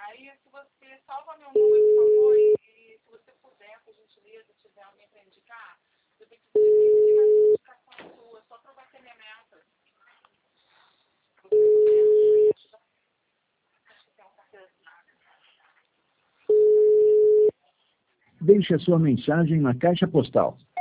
Aí, se você salva meu número, por favor, e se você puder, por gentileza, tiver alguém para indicar, eu tenho que pedir a indicação sua, só para bater minha meta. Deixe a sua mensagem na caixa postal